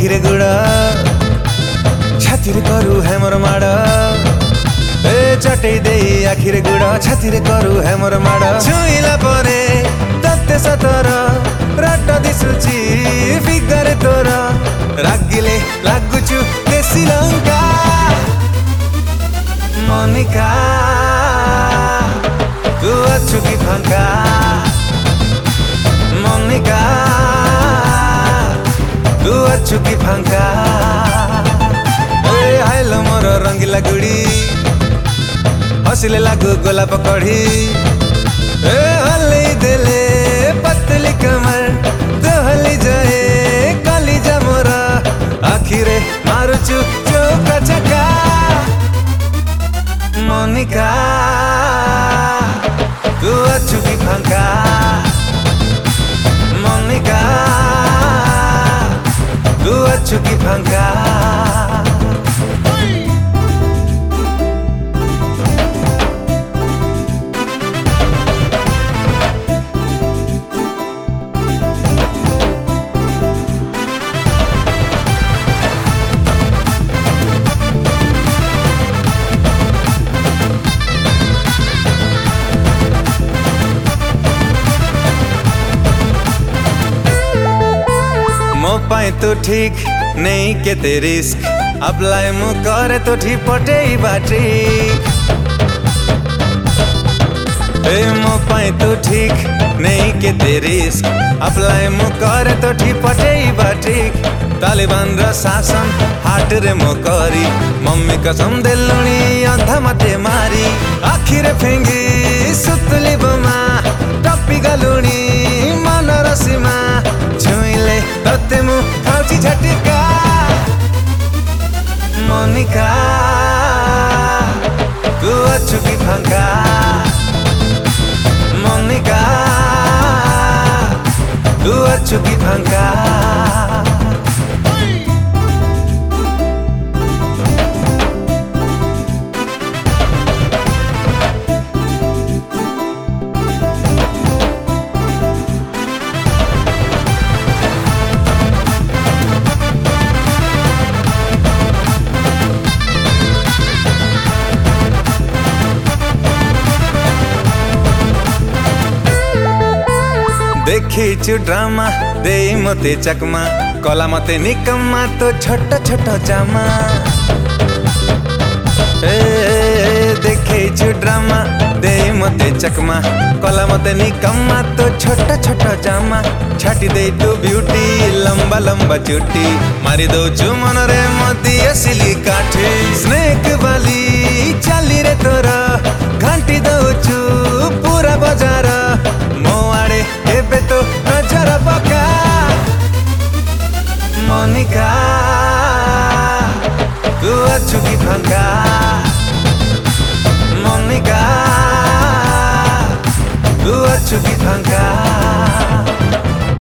आखिरे गुड़ छाती करू है मोर माड़ ए चटे दे आखिरे गुड़ छाती करू है मोर माड़ छुईला परे तत्ते सतर राट दिशुची फिगर तोर रागिले लागुचु देसी लंका मोनिका तू अच्छु की फांका मोनिका तू अच्छु की फांका हाइलो मोर रंगीला गुड़ी हसिले लागू गोलाप कढ़ी हल्ली देले पतली कमर तो हल्ली जाए काली जा मोर आखिरे मारुचु चौका चका मोनिका तू अच्छु की फांका मोनिका तू अच्छु की फांका पाए तो ठीक नहीं के ते रिस्क अप्लाई मु करे तो ठीक पटे बाटी मो पाए तो ठीक नहीं के ते रिस्क अप्लाई मु करे तो ठीक पटे बाटी तालिबान रा शासन हाट रे मो करी मम्मी कसम देलुनी अंधा मते मारी आखिरे फेंगी सुतली बमा टप्पी गलुनी मनर सीमा छुईले तते मु खाउची झटका मोनिका तू अच्छु की फांका मोनिका तू अच्छु की फांका देखी ड्रामा दे मते चकमा कला मते निकम्मा तो छोट छोट जामा देखी ड्रामा दे मते चकमा कला मते निकम्मा तो छोट छोट जामा छाटी दे तू ब्यूटी लंबा लंबा चुटी मारी दौचु मन रे मती असली काठी स्नेक वाली चाली रे तोर घंटी दौचु पूरा बाजार मो आड़े एबे तो नजर पका मोनिका तू अच्छु की फांका मोनिका तू अच्छु की फांका